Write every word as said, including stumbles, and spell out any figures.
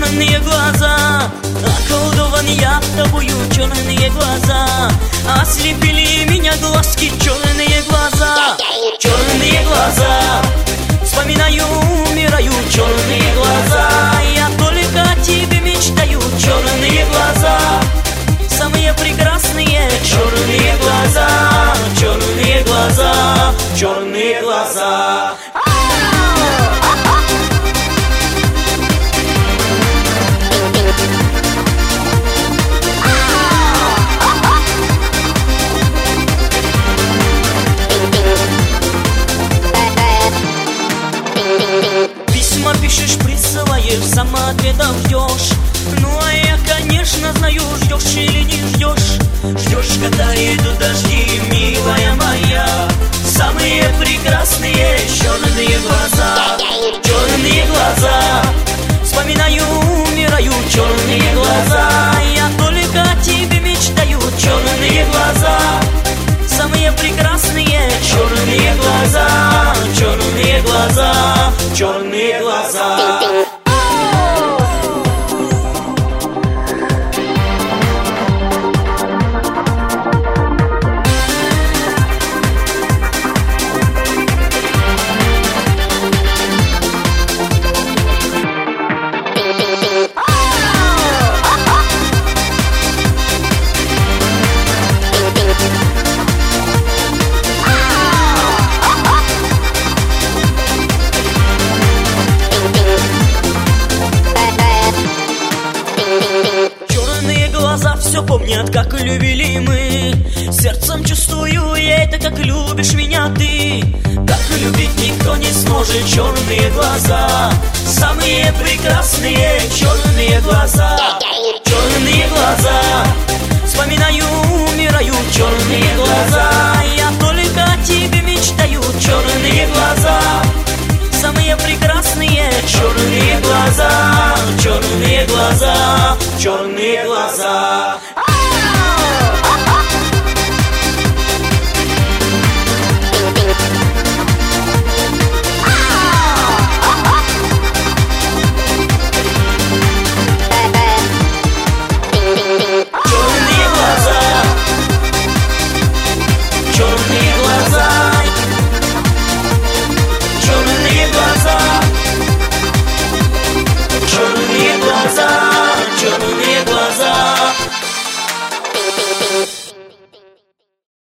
черные глаза. Околдован я тобою, черные глаза. Ослепили меня глазки, черные глаза. Черные глаза, вспоминаю, умираю, черные глаза. Я только о тебе мечтаю, черные глаза. Самые прекрасные черные глаза, черные глаза, черные глаза. Письма пишешь, присылаешь, сама ответов ждешь. Ну а я, конечно, знаю, ждешь или не ждешь. Ждешь, когда идут дожди, милая моя. Самые прекрасные черные глаза. Черные глаза, вспоминаю, умираю, черные глаза. Я только о тебе мечтаю, черные глаза. Самые прекрасные черные глаза. Черные глаза, черные глаза. Все помнят, как любили мы. Сердцем чувствую я это, как любишь меня ты. Так любить никто не сможет. Черные глаза, самые прекрасные черные глаза. Черные глаза, вспоминаю, умираю, черные глаза. Я только о тебе мечтаю, черные глаза. Самые прекрасные черные глаза. Черные глаза, черные глаза.